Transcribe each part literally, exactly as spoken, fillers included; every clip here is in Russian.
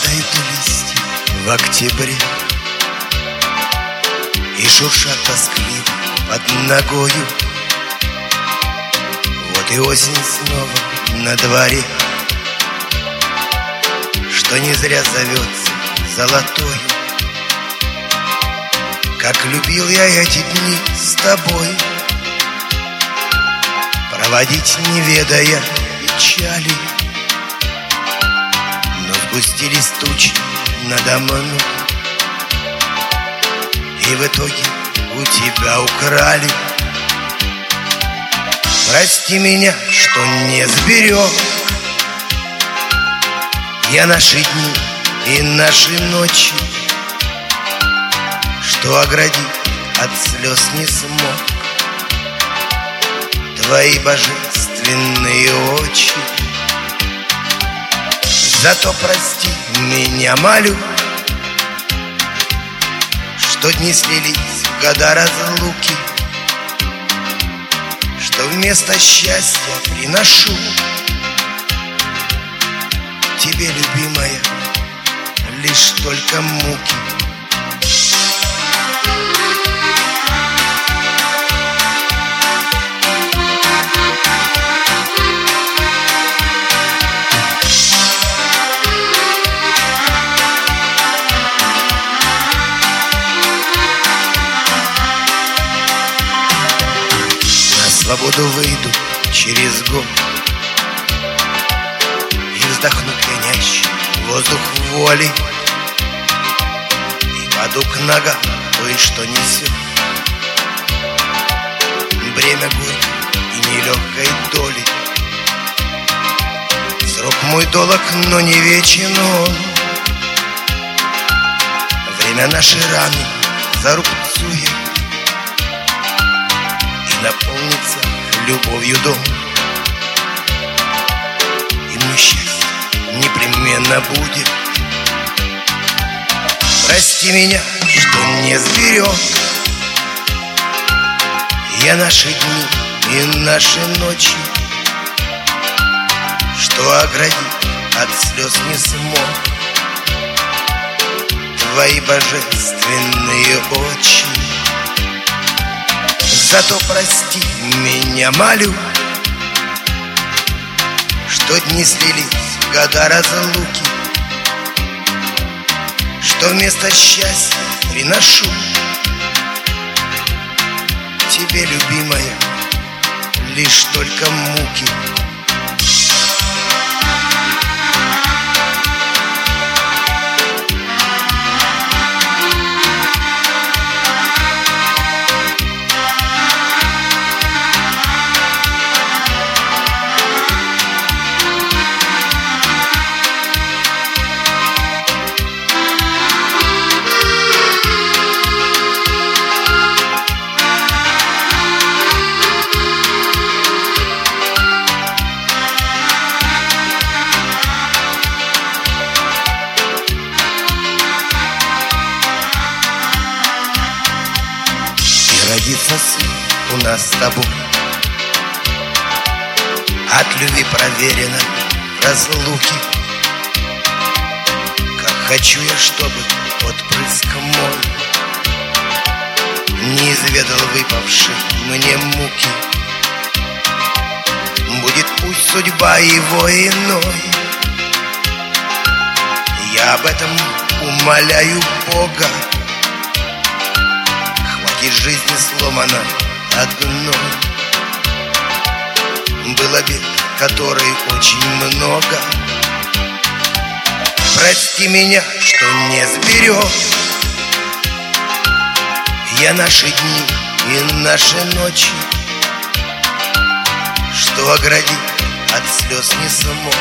Падают листья в октябре и шуршат тоскливо под ногою. Вот и осень снова на дворе, что не зря зовется золотою. Как любил я эти дни с тобой проводить, не ведая печали. Но сгустились тучи надо мной, и в итоге у тебя украли. Прости меня, что не сберег я наши дни и наши ночи, что оградить от слез не смог твои божественные очи. Зато прости меня, молю, что дни слились в года разлуки, что вместо счастья приношу тебе, любимая, лишь только муки. Свободу выйду через год и вздохну пьянящий воздух воли, и паду к ногам той, что несет бремя горькой и нелегкой доли. Срок мой долог, но не вечен он. Время наши раны зарубцует и наполнится любовью дом. И мне счастье непременно будет. Прости меня, что не сберег я наши дни и наши ночи, что оградить от слез не смог твои божественные очи. Зато прости меня, молю, что дни слились в года разлуки, что вместо счастья приношу тебе, любимая, лишь только муки. Родится сын у нас с тобой, от любви проверено в разлуке. Как хочу я, чтобы отпрыск мой не изведал выпавшей мне муки. Будет пусть судьба его иной, я об этом умоляю Бога. Хватит жизни сломана одной, был обид, который очень много. Прости меня, что не сберег я наши дни и наши ночи, что оградить от слез не смог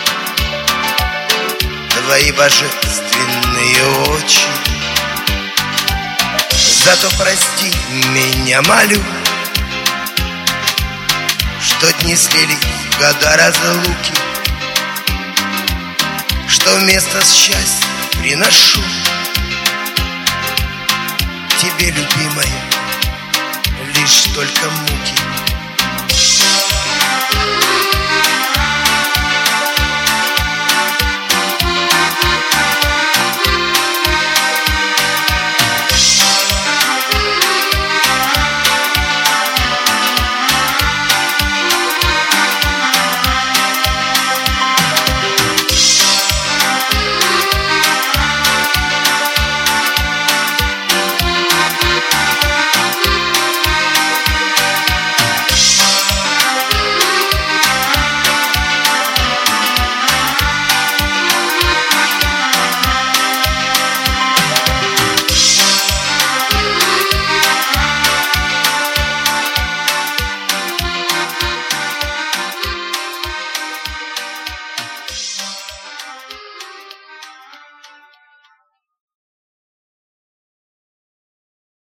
твои божественные очи. Зато прости меня, молю, что дни слились в года разлуки, что вместо счастья приношу тебе, любимая, лишь только муки.